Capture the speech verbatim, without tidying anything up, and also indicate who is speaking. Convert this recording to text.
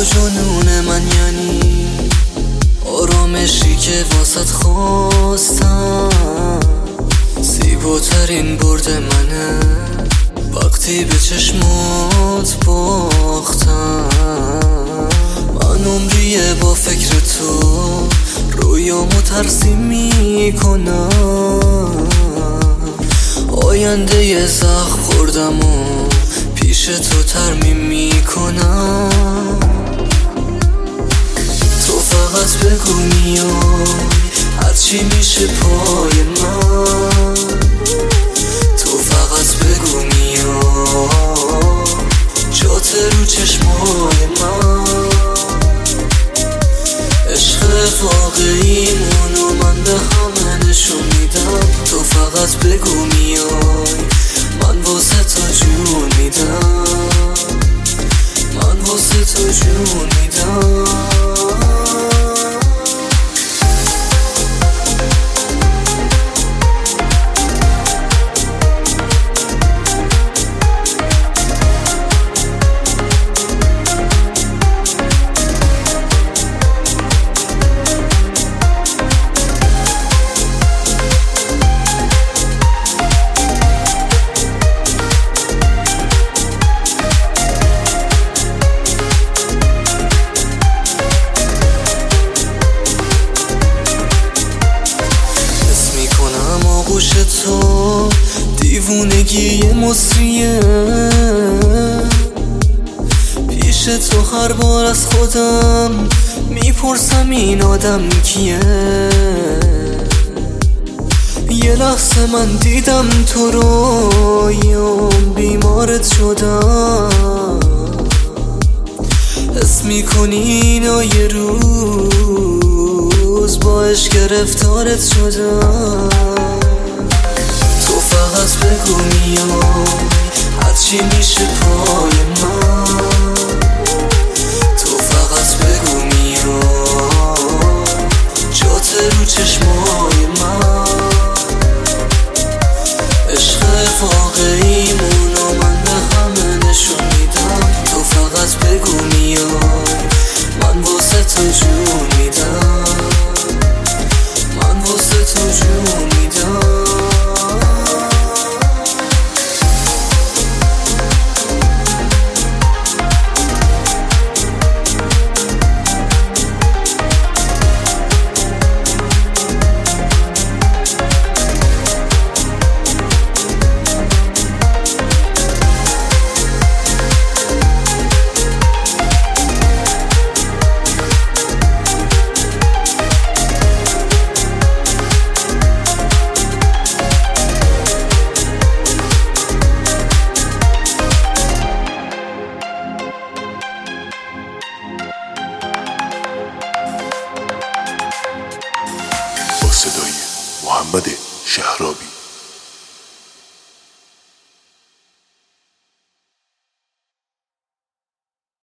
Speaker 1: تو جنون من، یعنی آرامشی که واسط خواستم. زیباترین برد منه وقتی به چشمات باختم. من عمریه با فکر تو رویامو ترسیم میکنم. آینده ی زخم خوردم و پیش تو ترمیم میکنم. تو فقط بگو میای هرچی میشه پای من. تو فقط بگو میای جات رو چشمای من. عشق واقعیمونو من به همه نشون میدم. تو فقط بگو میای من واسه تو جون میدم. من واسه تو جون میدم. آغوش تو دیوونگی مصریه. پیش تو هر بار از خودم میپرسم این آدم کیه. یه لحظه من دیدم تو رویام بیمارت شدم. حس میکنی اینا یه روز باش گرفتارت شدم. تو فقط بگو میای هرچی میشه پای من. تو فقط بگو میای جات رو چشمای من. عشق واقعیمونو من به همه نشون میدم. تو فقط بگو میای من واسه تو جون میدم. من واسه تو جون میدم.
Speaker 2: صدای محمد شهرابی.